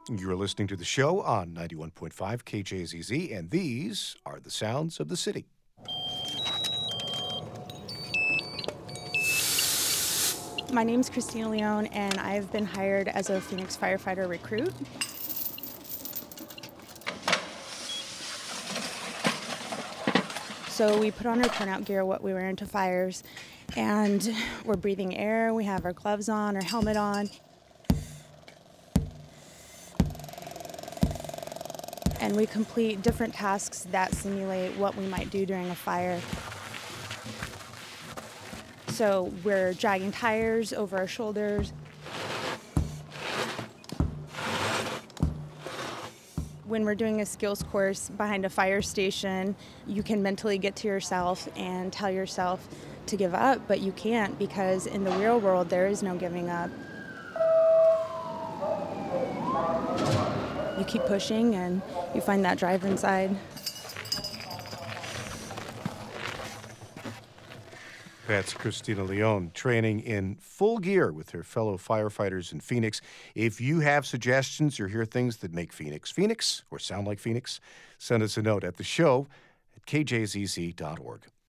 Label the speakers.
Speaker 1: You're listening to the show on 91.5 KJZZ, and these are the sounds of the city.
Speaker 2: My name's Christina Leone, and I've been hired as a Phoenix firefighter recruit. So we put on our turnout gear, what we wear into fires, and we're breathing air. We have our gloves on, our helmet on. And we complete different tasks that simulate what we might do during a fire. So we're dragging tires over our shoulders. When we're doing a skills course behind a fire station, you can mentally get to yourself and tell yourself to give up, but you can't, because in the real world, there is no giving up. You keep pushing and you find that drive inside.
Speaker 1: That's Christina Leone training in full gear with her fellow firefighters in Phoenix. If you have suggestions or hear things that make Phoenix Phoenix or sound like Phoenix, send us a note at the show at kjzz.org.